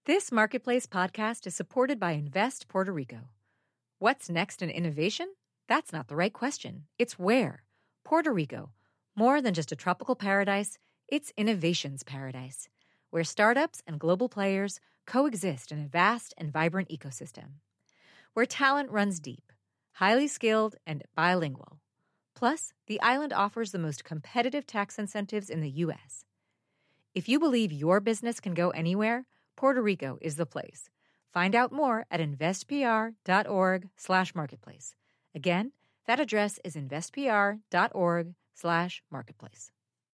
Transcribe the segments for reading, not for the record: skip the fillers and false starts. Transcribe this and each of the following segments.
This Marketplace podcast is supported by Invest Puerto Rico. What's next in innovation? That's not the right question. It's where. Puerto Rico. More than just a tropical paradise, it's innovation's paradise, where startups and global players coexist in a vast and vibrant ecosystem. Where talent runs deep, highly skilled, and bilingual. Plus, the island offers the most competitive tax incentives in the U.S. If you believe your business can go anywhere, Puerto Rico is the place. Find out more at investpr.org/marketplace. Again, that address is investpr.org/marketplace.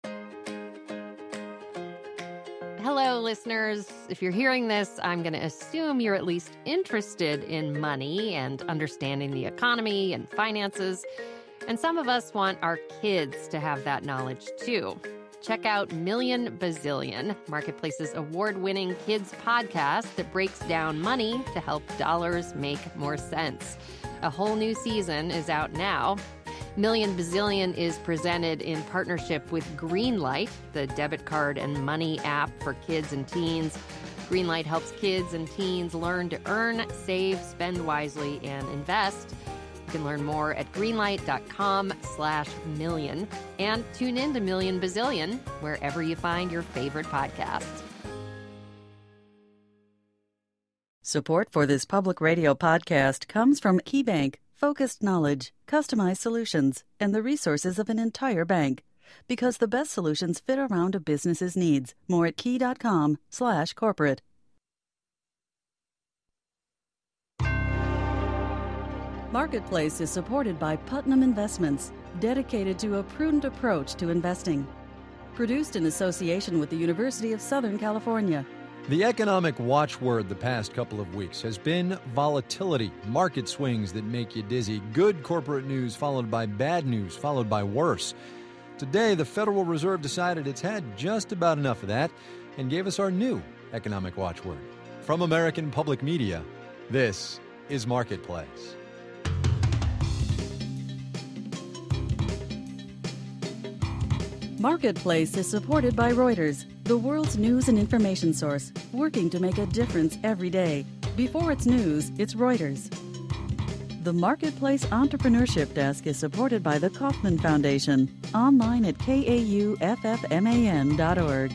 Hello, listeners. If you're hearing this, I'm going to assume you're at least interested in money and understanding the economy and finances. And some of us want our kids to have that knowledge, too. Check out Million Bazillion, Marketplace's award-winning kids podcast that breaks down money to help dollars make more sense. A whole new season is out now. Million Bazillion is presented in partnership with Greenlight, the debit card and money app for kids and teens. Greenlight helps kids and teens learn to earn, save, spend wisely, and invest. You can learn more at greenlight.com/million and tune in to Million Bazillion wherever you find your favorite podcasts. Support for this public radio podcast comes from KeyBank, focused knowledge, customized solutions, and the resources of an entire bank. Because the best solutions fit around a business's needs. More at key.com/corporate. Marketplace is supported by Putnam Investments, dedicated to a prudent approach to investing. Produced in association with the University of Southern California. The economic watchword the past couple of weeks has been volatility, market swings that make you dizzy, good corporate news followed by bad news followed by worse. Today, the Federal Reserve decided it's had just about enough of that and gave us our new economic watchword. From American Public Media, this is Marketplace. Marketplace is supported by Reuters, the world's news and information source, working to make a difference every day. Before it's news, it's Reuters. The Marketplace Entrepreneurship Desk is supported by the Kauffman Foundation, online at kauffman.org.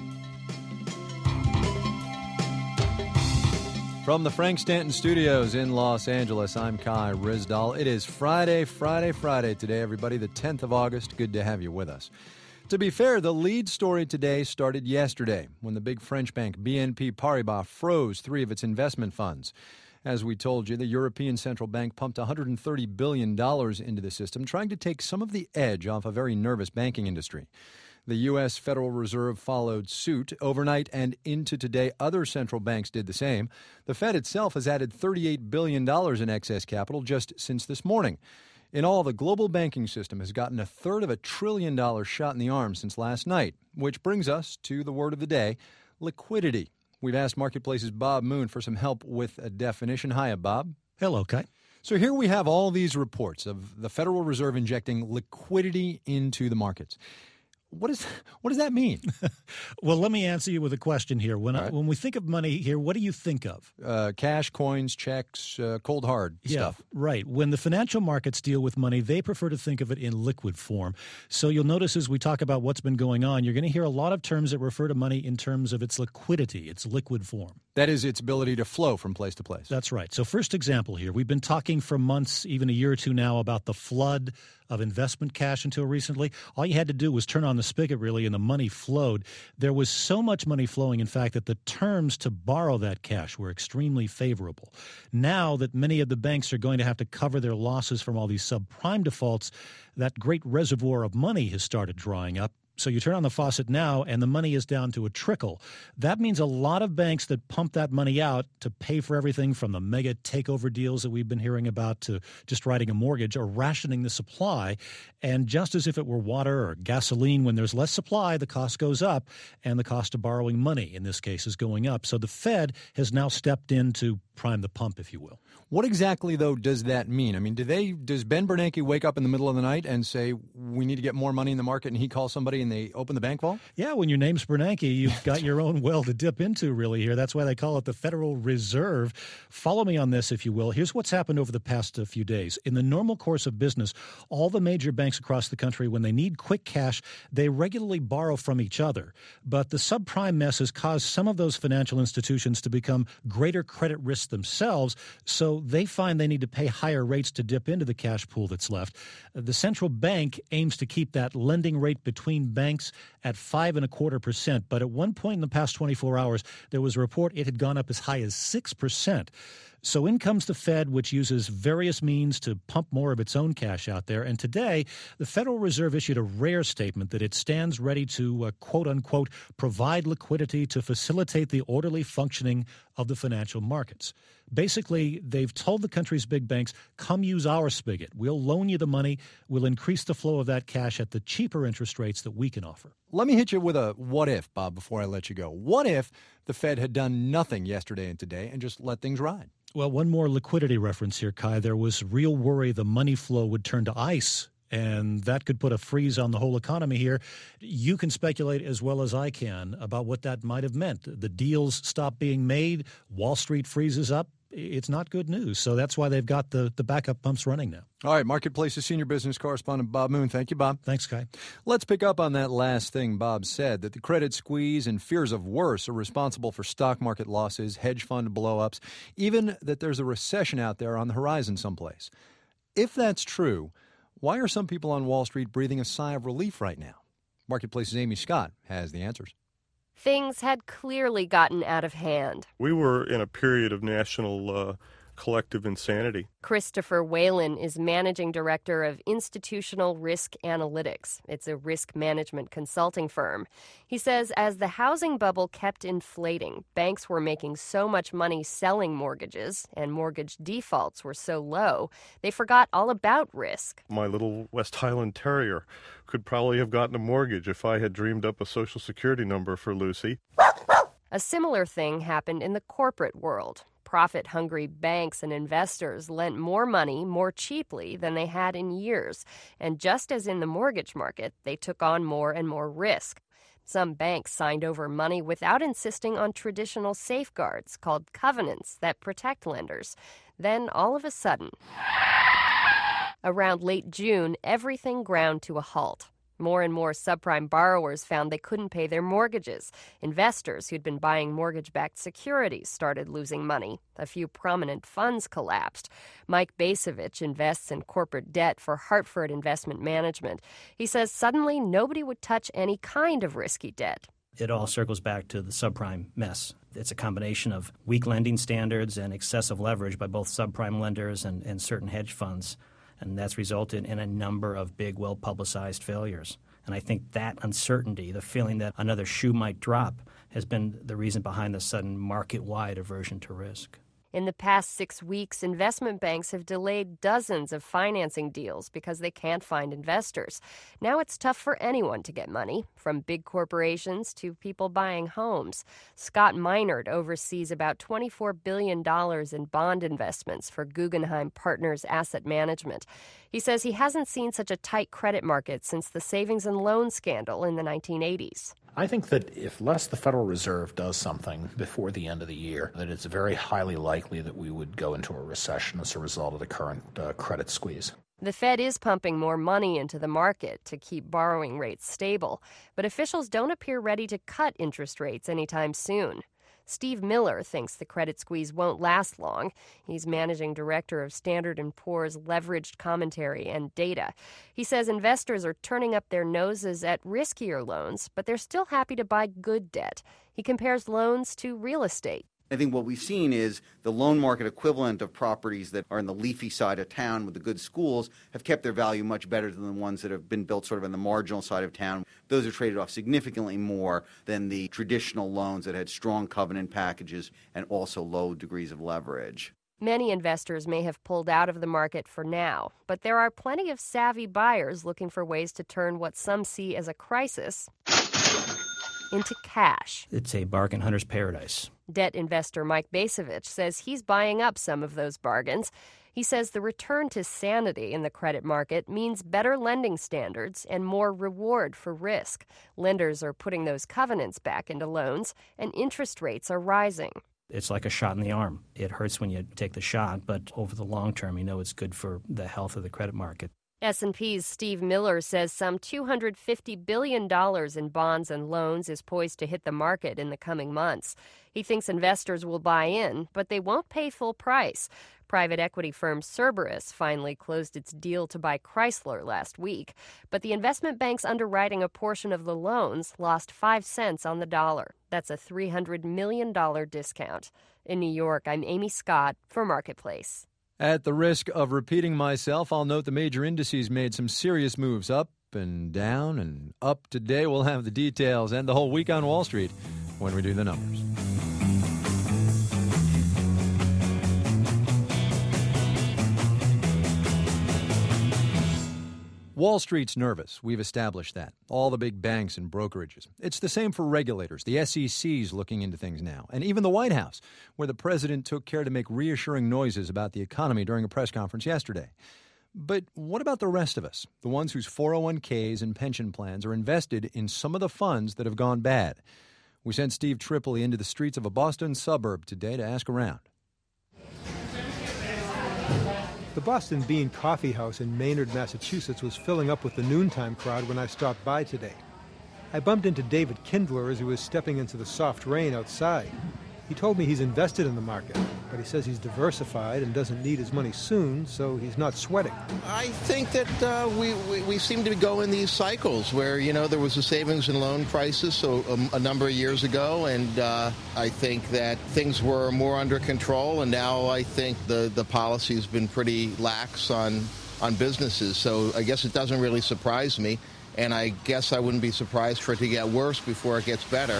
From the Frank Stanton Studios in Los Angeles, I'm Kai Ryssdal. It is Friday today, everybody, the 10th of August. Good to have you with us. To be fair, the lead story today started yesterday when the big French bank BNP Paribas froze 3 of its investment funds. As we told you, the European Central Bank pumped $130 billion into the system, trying to take some of the edge off a very nervous banking industry. The U.S. Federal Reserve followed suit. Overnight and into today, other central banks did the same. The Fed itself has added $38 billion in excess capital just since this morning. In all, the global banking system has gotten $1/3 of $1 trillion shot in the arm since last night, which brings us to the word of the day, liquidity. We've asked Marketplace's Bob Moon for some help with a definition. Hiya, Bob. Hello, Kai. So here we have all these reports of the Federal Reserve injecting liquidity into the markets. What does that mean? Well, let me answer you with a question here. When we think of money here, what do you think of? Cash, coins, checks, cold hard stuff. Right. When the financial markets deal with money, they prefer to think of it in liquid form. So you'll notice as we talk about what's been going on, you're going to hear a lot of terms that refer to money in terms of its liquidity, its liquid form. That is its ability to flow from place to place. That's right. So first example here, we've been talking for months, even a year or two now, about the flood of investment cash until recently. All you had to do was turn on the spigot, really, and the money flowed. There was so much money flowing, in fact, that the terms to borrow that cash were extremely favorable. Now that many of the banks are going to have to cover their losses from all these subprime defaults, that great reservoir of money has started drying up. So you turn on the faucet now, and the money is down to a trickle. That means a lot of banks that pump that money out to pay for everything from the mega takeover deals that we've been hearing about to just writing a mortgage are rationing the supply. And just as if it were water or gasoline, when there's less supply, the cost goes up, and the cost of borrowing money, in this case, is going up. So the Fed has now stepped in to prime the pump, if you will. What exactly, though, does that mean? I mean, does Ben Bernanke wake up in the middle of the night and say, we need to get more money in the market, and he calls somebody and they open the bank vault? Yeah, when your name's Bernanke, you've got your own well to dip into really here. That's why they call it the Federal Reserve. Follow me on this, if you will. Here's what's happened over the past few days. In the normal course of business, all the major banks across the country, when they need quick cash, they regularly borrow from each other. But the subprime mess has caused some of those financial institutions to become greater credit risk themselves, so they find they need to pay higher rates to dip into the cash pool that's left. The central bank aims to keep that lending rate between banks at 5.25%, but at one point in the past 24 hours, there was a report it had gone up as high as 6%. So in comes the Fed, which uses various means to pump more of its own cash out there. And today, the Federal Reserve issued a rare statement that it stands ready to, quote-unquote, provide liquidity to facilitate the orderly functioning of the financial markets. Basically, they've told the country's big banks, come use our spigot. We'll loan you the money. We'll increase the flow of that cash at the cheaper interest rates that we can offer. Let me hit you with a what if, Bob, before I let you go. What if the Fed had done nothing yesterday and today and just let things ride? Well, one more liquidity reference here, Kai. There was real worry the money flow would turn to ice, and that could put a freeze on the whole economy here. You can speculate as well as I can about what that might have meant. The deals stop being made, Wall Street freezes up. It's not good news. So that's why they've got the backup pumps running now. All right, Marketplace's senior business correspondent Bob Moon. Thank you, Bob. Thanks, Kai. Let's pick up on that last thing Bob said, that the credit squeeze and fears of worse are responsible for stock market losses, hedge fund blowups, even that there's a recession out there on the horizon someplace. If that's true, why are some people on Wall Street breathing a sigh of relief right now? Marketplace's Amy Scott has the answers. Things had clearly gotten out of hand. We were in a period of national collective insanity. Christopher Whalen is managing director of Institutional Risk Analytics. It's a risk management consulting firm. He says as the housing bubble kept inflating, banks were making so much money selling mortgages, and mortgage defaults were so low, they forgot all about risk. My little West Highland Terrier could probably have gotten a mortgage if I had dreamed up a Social Security number for Lucy. A similar thing happened in the corporate world. Profit-hungry banks and investors lent more money more cheaply than they had in years. And just as in the mortgage market, they took on more and more risk. Some banks signed over money without insisting on traditional safeguards called covenants that protect lenders. Then, all of a sudden, around late June, everything ground to a halt. More and more subprime borrowers found they couldn't pay their mortgages. Investors who'd been buying mortgage-backed securities started losing money. A few prominent funds collapsed. Mike Basevich invests in corporate debt for Hartford Investment Management. He says suddenly nobody would touch any kind of risky debt. It all circles back to the subprime mess. It's a combination of weak lending standards and excessive leverage by both subprime lenders and certain hedge funds. And that's resulted in a number of big, well-publicized failures. And I think that uncertainty, the feeling that another shoe might drop, has been the reason behind the sudden market-wide aversion to risk. In the past 6 weeks, investment banks have delayed dozens of financing deals because they can't find investors. Now it's tough for anyone to get money, from big corporations to people buying homes. Scott Meinert oversees about $24 billion in bond investments for Guggenheim Partners Asset Management. He says he hasn't seen such a tight credit market since the savings and loan scandal in the 1980s. I think that unless the Federal Reserve does something before the end of the year, that it's very highly likely that we would go into a recession as a result of the current credit squeeze. The Fed is pumping more money into the market to keep borrowing rates stable, but officials don't appear ready to cut interest rates anytime soon. Steve Miller thinks the credit squeeze won't last long. He's managing director of Standard & Poor's Leveraged Commentary and Data. He says investors are turning up their noses at riskier loans, but they're still happy to buy good debt. He compares loans to real estate. I think what we've seen is the loan market equivalent of properties that are in the leafy side of town with the good schools have kept their value much better than the ones that have been built sort of in the marginal side of town. Those are traded off significantly more than the traditional loans that had strong covenant packages and also low degrees of leverage. Many investors may have pulled out of the market for now, but there are plenty of savvy buyers looking for ways to turn what some see as a crisis into cash. It's a bargain hunter's paradise. Debt investor Mike Basevich says he's buying up some of those bargains. He says the return to sanity in the credit market means better lending standards and more reward for risk. Lenders are putting those covenants back into loans, and interest rates are rising. It's like a shot in the arm. It hurts when you take the shot, but over the long term, it's good for the health of the credit market. S&P's Steve Miller says some $250 billion in bonds and loans is poised to hit the market in the coming months. He thinks investors will buy in, but they won't pay full price. Private equity firm Cerberus finally closed its deal to buy Chrysler last week, but the investment banks underwriting a portion of the loans lost 5 cents on the dollar. That's a $300 million discount. In New York, I'm Amy Scott for Marketplace. At the risk of repeating myself, I'll note the major indices made some serious moves up and down and up today. We'll have the details and the whole week on Wall Street when we do the numbers. Wall Street's nervous. We've established that. All the big banks and brokerages. It's the same for regulators. The SEC's looking into things now. And even the White House, where the president took care to make reassuring noises about the economy during a press conference yesterday. But what about the rest of us? The ones whose 401ks and pension plans are invested in some of the funds that have gone bad. We sent Steve Tripoli into the streets of a Boston suburb today to ask around. The Boston Bean Coffee House in Maynard, Massachusetts was filling up with the noontime crowd when I stopped by today. I bumped into David Kindler as he was stepping into the soft rain outside. He told me he's invested in the market, but he says he's diversified and doesn't need his money soon, so he's not sweating. I think that we seem to go in these cycles where, there was a savings and loan crisis a number of years ago, and I think that things were more under control, and now I think the policy's been pretty lax on businesses. So I guess it doesn't really surprise me, and I guess I wouldn't be surprised for it to get worse before it gets better.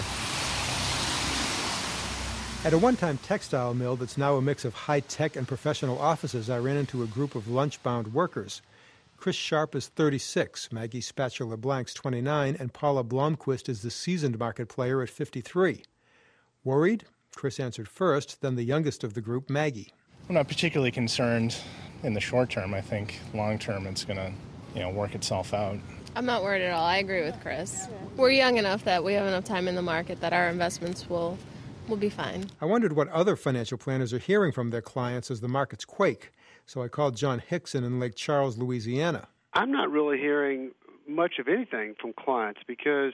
At a one-time textile mill that's now a mix of high-tech and professional offices, I ran into a group of lunch-bound workers. Chris Sharp is 36, Maggie Spatula-Blank's 29, and Paula Blomquist is the seasoned market player at 53. Worried? Chris answered first, then the youngest of the group, Maggie. I'm not particularly concerned in the short term. I think long term it's going to, work itself out. I'm not worried at all. I agree with Chris. We're young enough that we have enough time in the market that our investments will be fine. I wondered what other financial planners are hearing from their clients as the markets quake. So I called John Hickson in Lake Charles, Louisiana. I'm not really hearing much of anything from clients because,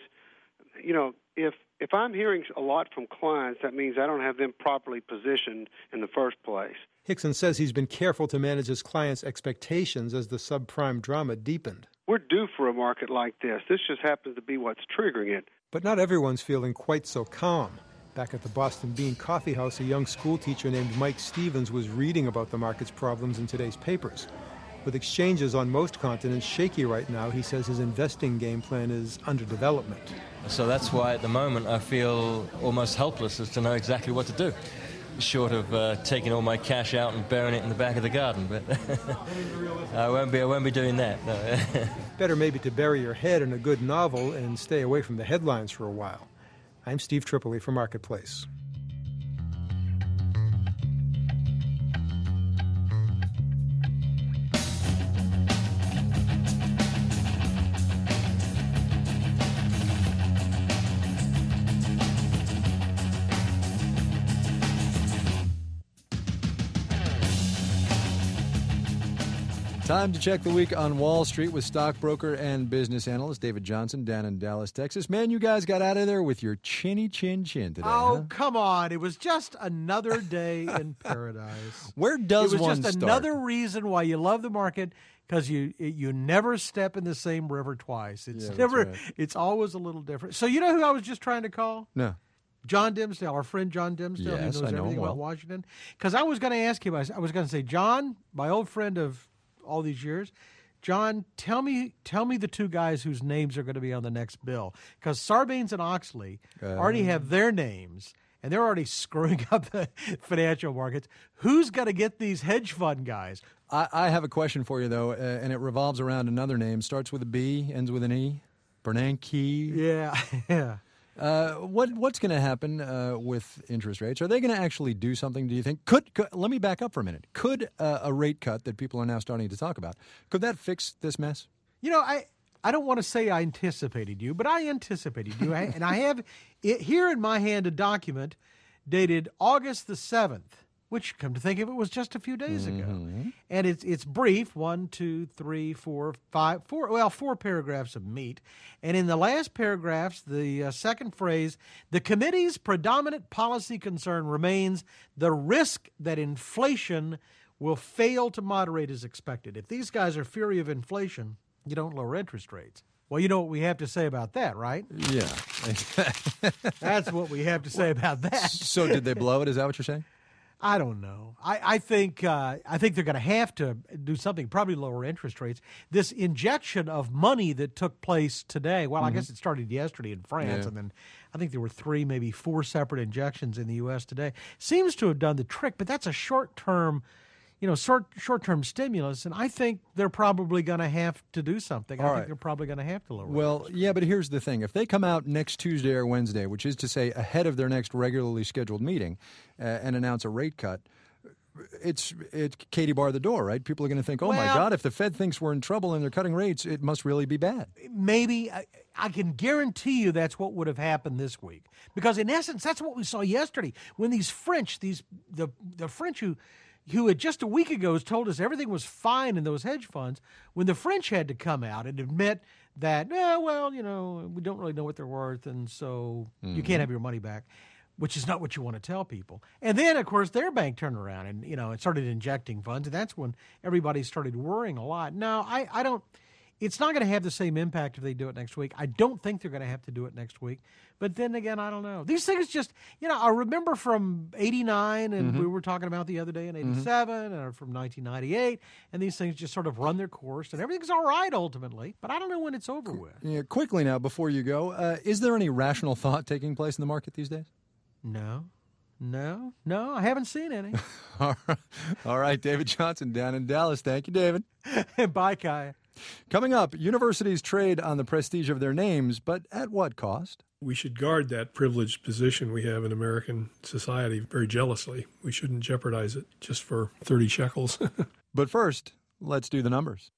if I'm hearing a lot from clients, that means I don't have them properly positioned in the first place. Hickson says he's been careful to manage his clients' expectations as the subprime drama deepened. We're due for a market like this. This just happens to be what's triggering it. But not everyone's feeling quite so calm. Back at the Boston Bean Coffee House, a young schoolteacher named Mike Stevens was reading about the market's problems in today's papers. With exchanges on most continents shaky right now, he says his investing game plan is under development. So that's why at the moment I feel almost helpless as to know exactly what to do, short of taking all my cash out and burying it in the back of the garden. But I won't be doing that. No. Better maybe to bury your head in a good novel and stay away from the headlines for a while. I'm Steve Tripoli for Marketplace. Time to check the week on Wall Street with stockbroker and business analyst David Johnson down in Dallas, Texas. Man, you guys got out of there with your chinny chin today. Oh, huh? Come on. It was just another day in paradise. Where does one start? It was just another reason why you love the market, because you never step in the same river twice. It's always a little different. So you know who I was just trying to call? No. John Dimsdale, our friend John Dimsdale. Yes, He knows I know him everything well. about Washington. Because I was going to ask him, I was going to say, John, my old friend of all these years, John, tell me the two guys whose names are going to be on the next bill. Because Sarbanes and Oxley already have their names, and they're already screwing up the financial markets. Who's going to get these hedge fund guys? I have a question for you, though, and it revolves around another name. Starts with a B, ends with an E. Bernanke. Yeah. What's going to happen with interest rates? Are they going to actually do something, do you think? Let me back up for a minute. Could a rate cut that people are now starting to talk about, could that fix this mess? You know, I don't want to say I anticipated you, but I anticipated you. And I have here in my hand a document dated August the 7th, which, come to think of it, was just a few days ago. And it's brief, 4 paragraphs of meat. And in the last paragraphs, the second phrase, the committee's predominant policy concern remains the risk that inflation will fail to moderate as expected. If these guys are fury of inflation, you don't lower interest rates. Well, you know what we have to say about that, right? Yeah. That's what we have to say about that. So did they blow it? Is that what you're saying? I don't know. I think they're going to have to do something, probably lower interest rates. This injection of money that took place today, well, I guess it started yesterday in France, and then I think there were 3, maybe 4 separate injections in the U.S. today, seems to have done the trick, but that's a short-term stimulus, and I think they're probably going to have to do something. I think they're probably going to have to lower rates. Well, yeah, but here's the thing. If they come out next Tuesday or Wednesday, which is to say ahead of their next regularly scheduled meeting, and announce a rate cut, it's Katie bar the door, right? People are going to think, my God, if the Fed thinks we're in trouble and they're cutting rates, it must really be bad. Maybe. I can guarantee you that's what would have happened this week. Because in essence, that's what we saw yesterday. When these French, the French who had just a week ago told us everything was fine in those hedge funds, when the French had to come out and admit that, we don't really know what they're worth, and so you can't have your money back, which is not what you want to tell people. And then, of course, their bank turned around and, it started injecting funds, and that's when everybody started worrying a lot. No, I don't. It's not going to have the same impact if they do it next week. I don't think they're going to have to do it next week. But then again, I don't know. These things just, I remember from 89, and we were talking about the other day in 87, and from 1998, and these things just sort of run their course, and everything's all right ultimately. But I don't know when it's over with. Yeah, quickly now, before you go, is there any rational thought taking place in the market these days? No, I haven't seen any. All right, David Johnson down in Dallas. Thank you, David. Bye, Kai. Coming up, universities trade on the prestige of their names, but at what cost? We should guard that privileged position we have in American society very jealously. We shouldn't jeopardize it just for 30 shekels. But first, let's do the numbers.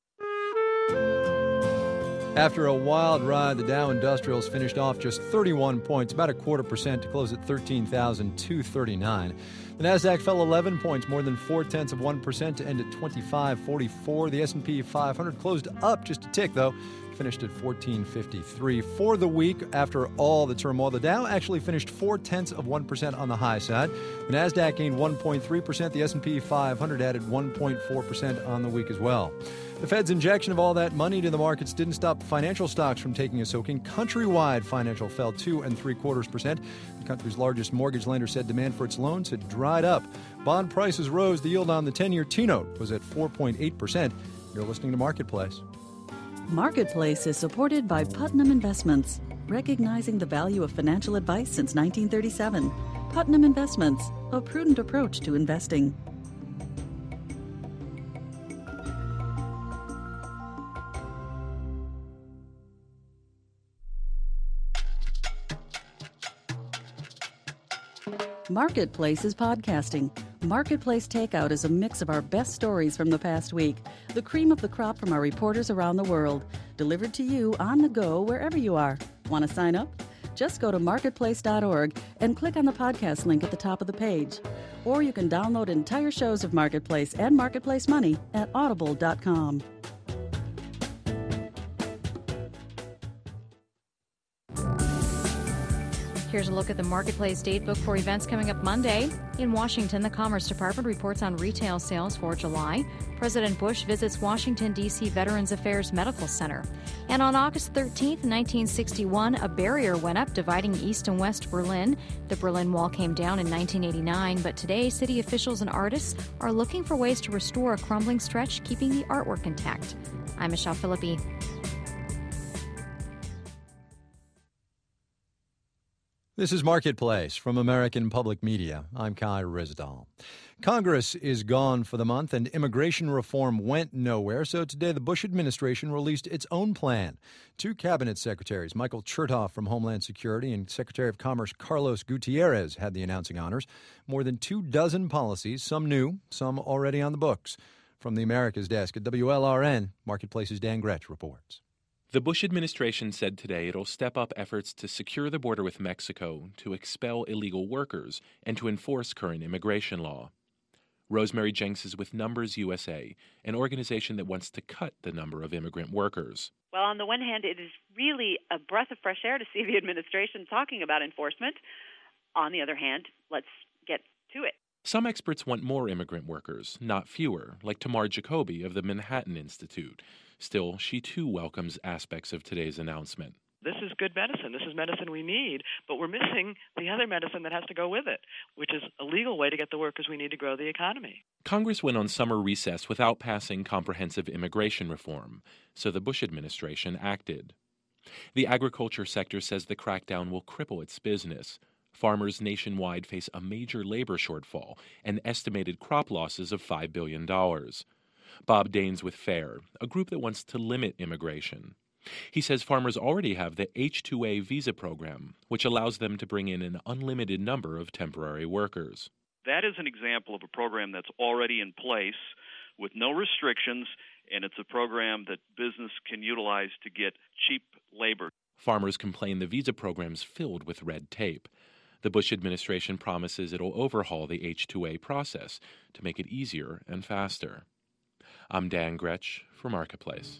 After a wild ride, the Dow Industrials finished off just 31 points, about 0.25% to close at 13,239. The Nasdaq fell 11 points, more than 0.4% to end at 2544. The S&P 500 closed up just a tick, though, finished at 1453. For the week, after all the turmoil, the Dow actually finished 0.4% on the high side. The Nasdaq gained 1.3%. The S&P 500 added 1.4% on the week as well. The Fed's injection of all that money to the markets didn't stop financial stocks from taking a soaking. Countrywide Financial fell 2.75%. The country's largest mortgage lender said demand for its loans had dried up. Bond prices rose. The yield on the 10-year T-note was at 4.8%. You're listening to Marketplace. Marketplace is supported by Putnam Investments, recognizing the value of financial advice since 1937. Putnam Investments, a prudent approach to investing. Marketplace is podcasting. Marketplace Takeout is a mix of our best stories from the past week, the cream of the crop from our reporters around the world, delivered to you on the go wherever you are. Want to sign up? Just go to marketplace.org and click on the podcast link at the top of the page. Or you can download entire shows of Marketplace and Marketplace Money at audible.com. Here's a look at the Marketplace Datebook for events coming up Monday. In Washington, the Commerce Department reports on retail sales for July. President Bush visits Washington, D.C. Veterans Affairs Medical Center. And on August 13th, 1961, a barrier went up dividing East and West Berlin. The Berlin Wall came down in 1989, but today city officials and artists are looking for ways to restore a crumbling stretch, keeping the artwork intact. I'm Michelle Philippi. This is Marketplace from American Public Media. I'm Kai Ryssdal. Congress is gone for the month and immigration reform went nowhere, so today the Bush administration released its own plan. Two cabinet secretaries, Michael Chertoff from Homeland Security and Secretary of Commerce Carlos Gutierrez, had the announcing honors. More than 24 policies, some new, some already on the books. From the Americas desk at WLRN, Marketplace's Dan Gretsch reports. The Bush administration said today it'll step up efforts to secure the border with Mexico, to expel illegal workers, and to enforce current immigration law. Rosemary Jenks is with Numbers USA, an organization that wants to cut the number of immigrant workers. Well, on the one hand, it is really a breath of fresh air to see the administration talking about enforcement. On the other hand, let's get to it. Some experts want more immigrant workers, not fewer, like Tamar Jacoby of the Manhattan Institute. Still, she too welcomes aspects of today's announcement. This is good medicine. This is medicine we need, but we're missing the other medicine that has to go with it, which is a legal way to get the workers we need to grow the economy. Congress went on summer recess without passing comprehensive immigration reform, so the Bush administration acted. The agriculture sector says the crackdown will cripple its business. Farmers nationwide face a major labor shortfall and estimated crop losses of $5 billion. Bob Daines with FAIR, a group that wants to limit immigration. He says farmers already have the H-2A visa program, which allows them to bring in an unlimited number of temporary workers. That is an example of a program that's already in place with no restrictions, and it's a program that business can utilize to get cheap labor. Farmers complain the visa program's filled with red tape. The Bush administration promises it'll overhaul the H-2A process to make it easier and faster. I'm Dan Gretsch for Marketplace.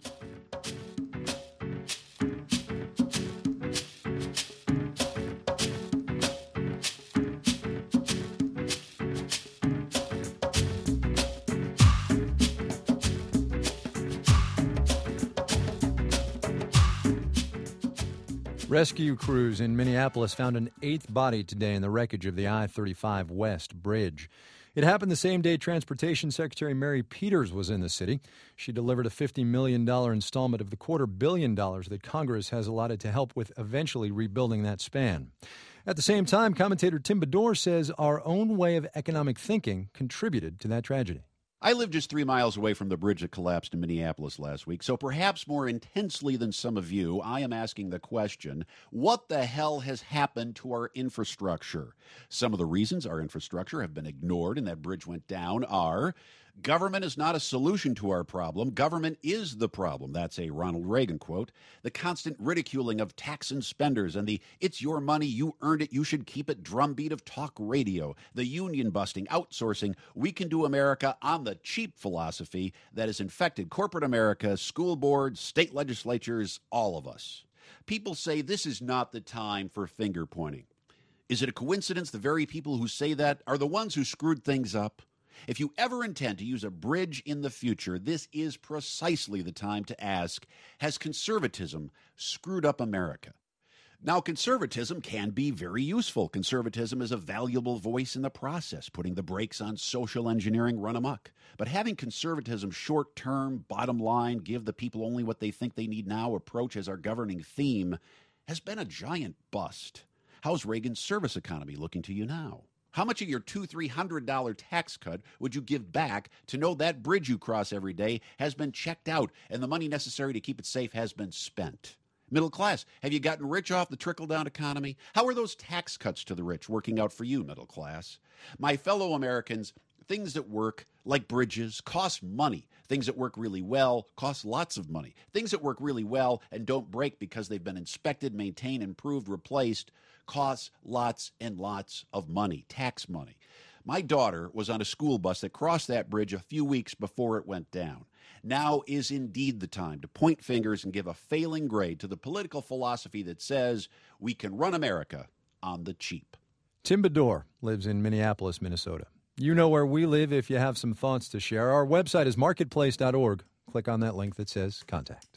Rescue crews in Minneapolis found an 8th body today in the wreckage of the I-35 West Bridge. It happened the same day Transportation Secretary Mary Peters was in the city. She delivered a $50 million installment of the $250 million that Congress has allotted to help with eventually rebuilding that span. At the same time, commentator Tim Bedore says our own way of economic thinking contributed to that tragedy. I live just 3 miles away from the bridge that collapsed in Minneapolis last week, so perhaps more intensely than some of you, I am asking the question, what the hell has happened to our infrastructure? Some of the reasons our infrastructure have been ignored and that bridge went down are: government is not a solution to our problem. Government is the problem. That's a Ronald Reagan quote. The constant ridiculing of tax and spenders and the "it's your money, you earned it, you should keep it" drumbeat of talk radio. The union busting, outsourcing, we can do America on the cheap philosophy that has infected corporate America, school boards, state legislatures, all of us. People say this is not the time for finger pointing. Is it a coincidence the very people who say that are the ones who screwed things up? If you ever intend to use a bridge in the future, this is precisely the time to ask, has conservatism screwed up America? Now, conservatism can be very useful. Conservatism is a valuable voice in the process, putting the brakes on social engineering run amok. But having conservatism short-term, bottom line, give the people only what they think they need now approach as our governing theme has been a giant bust. How's Reagan's service economy looking to you now? How much of your $200-300 tax cut would you give back to know that bridge you cross every day has been checked out and the money necessary to keep it safe has been spent? Middle class, have you gotten rich off the trickle-down economy? How are those tax cuts to the rich working out for you, middle class? My fellow Americans, things that work, like bridges, cost money. Things that work really well cost lots of money. Things that work really well and don't break because they've been inspected, maintained, improved, replaced, costs lots and lots of money, tax money. My daughter was on a school bus that crossed that bridge a few weeks before it went down. Now is indeed the time to point fingers and give a failing grade to the political philosophy that says we can run America on the cheap. Tim Bedore lives in Minneapolis, Minnesota. You know where we live if you have some thoughts to share. Our website is marketplace.org. Click on that link that says contact.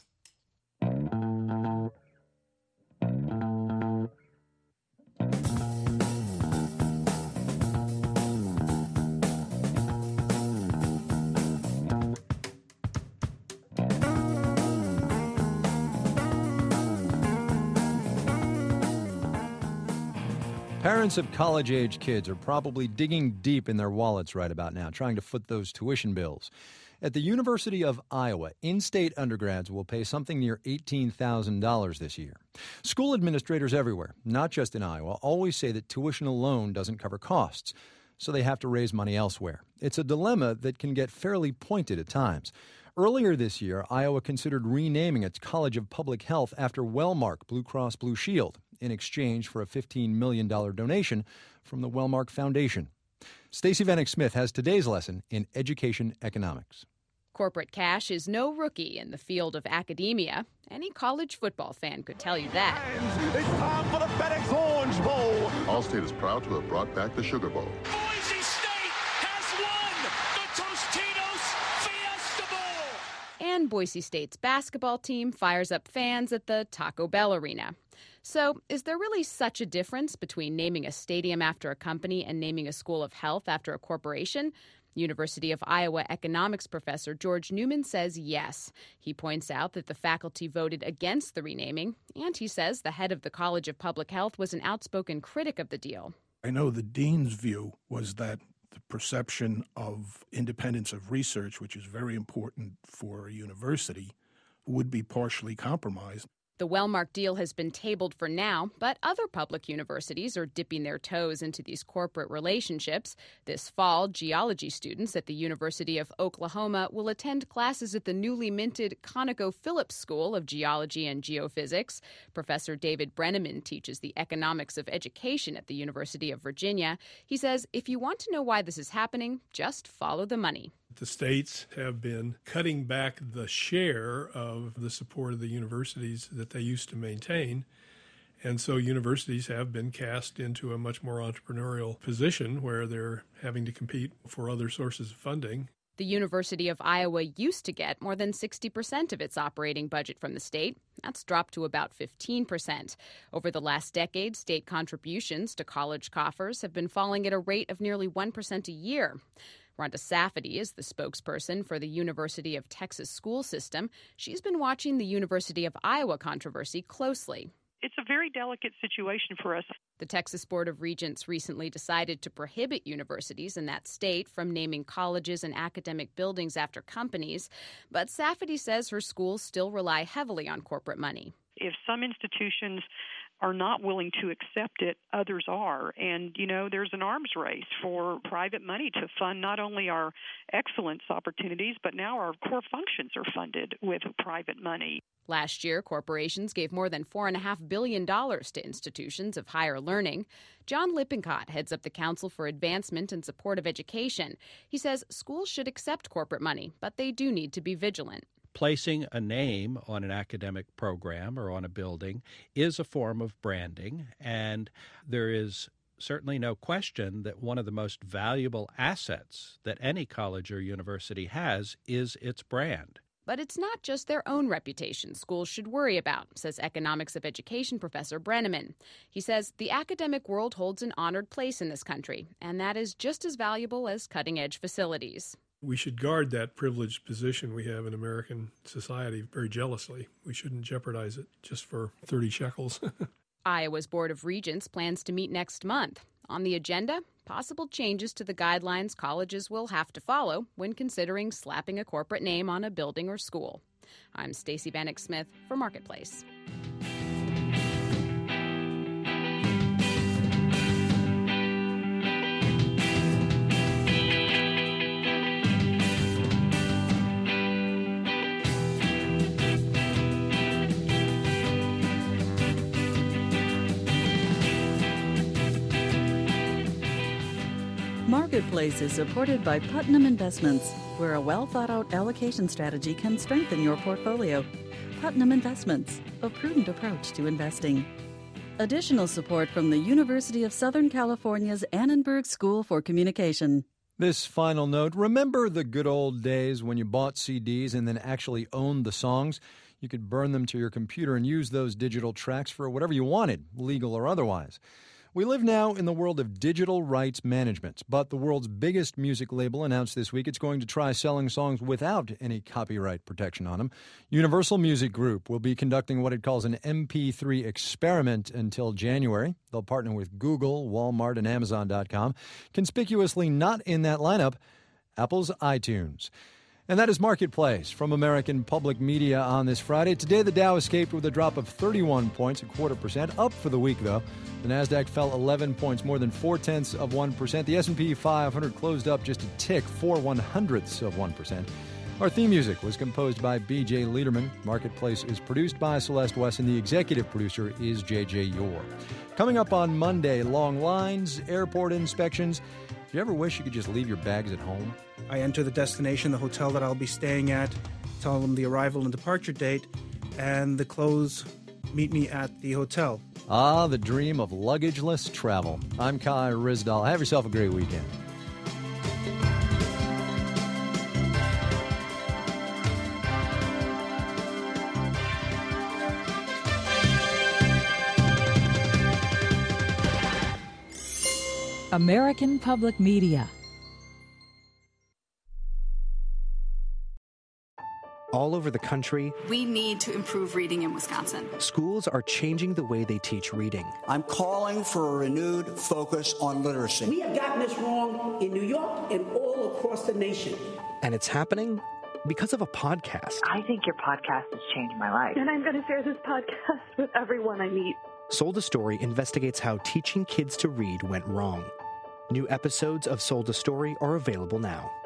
Parents of college-age kids are probably digging deep in their wallets right about now, trying to foot those tuition bills. At the University of Iowa, in-state undergrads will pay something near $18,000 this year. School administrators everywhere, not just in Iowa, always say that tuition alone doesn't cover costs, so they have to raise money elsewhere. It's a dilemma that can get fairly pointed at times. Earlier this year, Iowa considered renaming its College of Public Health after Wellmark Blue Cross Blue Shield in exchange for a $15 million donation from the Wellmark Foundation. Stacey Vanek Smith has today's lesson in education economics. Corporate cash is no rookie in the field of academia. Any college football fan could tell you that. It's time for the FedEx Orange Bowl. Allstate is proud to have brought back the Sugar Bowl. Boise State has won the Tostitos Fiesta Bowl. And Boise State's basketball team fires up fans at the Taco Bell Arena. So, is there really such a difference between naming a stadium after a company and naming a school of health after a corporation? University of Iowa economics professor George Newman says yes. He points out that the faculty voted against the renaming, and he says the head of the College of Public Health was an outspoken critic of the deal. I know the dean's view was that the perception of independence of research, which is very important for a university, would be partially compromised. The Wellmark deal has been tabled for now, but other public universities are dipping their toes into these corporate relationships. This fall, geology students at the University of Oklahoma will attend classes at the newly minted ConocoPhillips School of Geology and Geophysics. Professor David Brenneman teaches the economics of education at the University of Virginia. He says if you want to know why this is happening, just follow the money. The states have been cutting back the share of the support of the universities that they used to maintain. And so universities have been cast into a much more entrepreneurial position where they're having to compete for other sources of funding. The University of Iowa used to get more than 60% of its operating budget from the state. That's dropped to about 15%. Over the last decade, state contributions to college coffers have been falling at a rate of nearly 1% a year. Rhonda Safety is the spokesperson for the University of Texas school system. She's been watching the University of Iowa controversy closely. It's a very delicate situation for us. The Texas Board of Regents recently decided to prohibit universities in that state from naming colleges and academic buildings after companies. But Safety says her schools still rely heavily on corporate money. If some institutions are not willing to accept it, others are. And, there's an arms race for private money to fund not only our excellence opportunities, but now our core functions are funded with private money. Last year, corporations gave more than $4.5 billion to institutions of higher learning. John Lippincott heads up the Council for Advancement and Support of Education. He says schools should accept corporate money, but they do need to be vigilant. Placing a name on an academic program or on a building is a form of branding, and there is certainly no question that one of the most valuable assets that any college or university has is its brand. But it's not just their own reputation schools should worry about, says economics of education professor Brenneman. He says the academic world holds an honored place in this country, and that is just as valuable as cutting-edge facilities. We should guard that privileged position we have in American society very jealously. We shouldn't jeopardize it just for 30 shekels. Iowa's Board of Regents plans to meet next month. On the agenda, possible changes to the guidelines colleges will have to follow when considering slapping a corporate name on a building or school. I'm Stacey Vanek Smith for Marketplace. Marketplace is supported by Putnam Investments, where a well-thought-out allocation strategy can strengthen your portfolio. Putnam Investments, a prudent approach to investing. Additional support from the University of Southern California's Annenberg School for Communication. This final note, remember the good old days when you bought CDs and then actually owned the songs? You could burn them to your computer and use those digital tracks for whatever you wanted, legal or otherwise. We live now in the world of digital rights management, but the world's biggest music label announced this week it's going to try selling songs without any copyright protection on them. Universal Music Group will be conducting what it calls an MP3 experiment until January. They'll partner with Google, Walmart, and Amazon.com. Conspicuously not in that lineup, Apple's iTunes. And that is Marketplace from American Public Media on this Friday. Today, the Dow escaped with a drop of 31 points, 0.25%. Up for the week, though. The Nasdaq fell 11 points, more than 0.4%. The S&P 500 closed up just a tick, 0.04%. Our theme music was composed by B.J. Liederman. Marketplace is produced by Celeste West, and the executive producer is J.J. Yore. Coming up on Monday, long lines, airport inspections. Do you ever wish you could just leave your bags at home? I enter the destination, the hotel that I'll be staying at, tell them the arrival and departure date, and the clothes meet me at the hotel. Ah, the dream of luggageless travel. I'm Kai Ryssdal. Have yourself a great weekend. American Public Media. All over the country, we need to improve reading in Wisconsin. Schools are changing the way they teach reading. I'm calling for a renewed focus on literacy. We have gotten this wrong in New York and all across the nation. And it's happening because of a podcast. I think your podcast has changed my life. And I'm going to share this podcast with everyone I meet. Sold a Story investigates how teaching kids to read went wrong. New episodes of Sold a Story are available now.